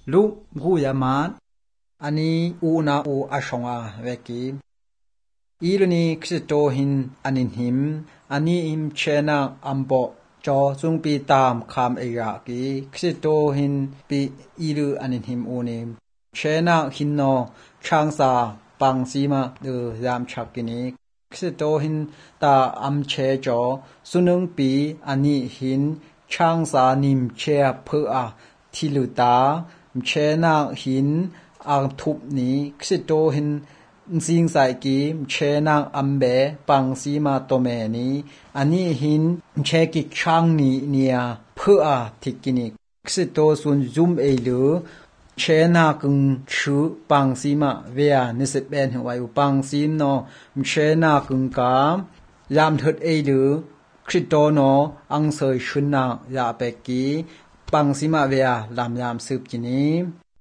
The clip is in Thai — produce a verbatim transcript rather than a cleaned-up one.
ลุรูยามานอันนี้อูนาอูอาชงอาเวกีอีลนีคริสโตหินอันินหิมอันนี้หิมเชนาอัมโบจอซุงปีตามคำเอยากีคริสโตหินปีอีลูอันินหิมอูนิมเชนาหินโนช่างซาปังซีมาเดยามชักกินีคริสโตหินตาอัมเชจอสุนึงปีอันนี้หินช่างซานิมเชเพออาทิลุตาเชนาหินอังทุบนี้คริสโตหินสิงสายกีเชนาอัมเบปังซีมาโตเมนีอันนี้หินเชกิช่างนี้เนียเพออาทิกินิคริสโตสุนซุมเอลือเชนากุงชูปังซีมาเวียนิสเบนหัวอยู่ปังซีมโนเชนากุงกายามทึดเอลือคริสโตโนอังเซยชุนนายาเปกีปังซีมาเวียลามยามสืบกินี